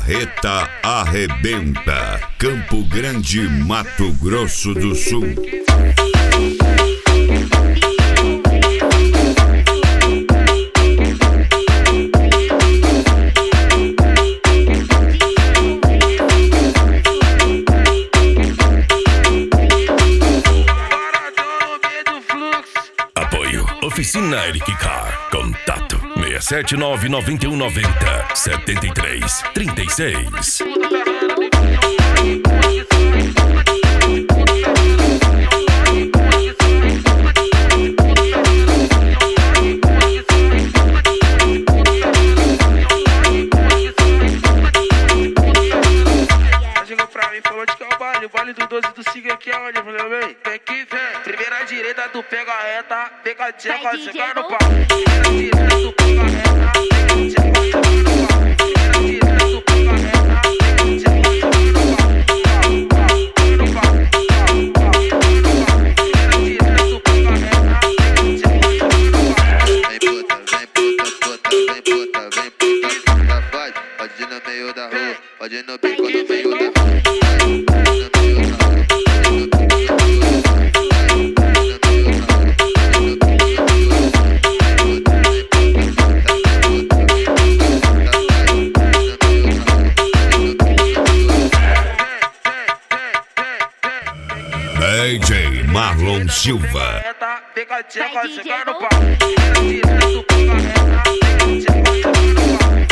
Marreta arrebenta. Campo Grande, Mato Grosso do Sul. Apoio Oficina Eric Car. Contato 67991907336. Chegou pra mim, falou de que é o baile do 12 do Siga aqui é onde? Eu falei, vem, vem que vem. Primeira direita, tu pega a reta, pega a tcheca, chega no pau. Primeira direita, tu pega a reta, pega a tcheca, chega no pau. Primeira direita, tu pega a reta, pega a tcheca, chega no pau. No pau, primeira direita, tu pega a reta, pega a tcheca, chega no pau. Vem puta, vem puta, puta, vem puta, vem puta, puta, vai. Pode ir no meio da rua, pode ir no bico no meio da rua. DJ Marlon Silva. Pega a tcheca, chega no pau. Primeira direita, tu pega a reta, pega a tcheca, chega no pau.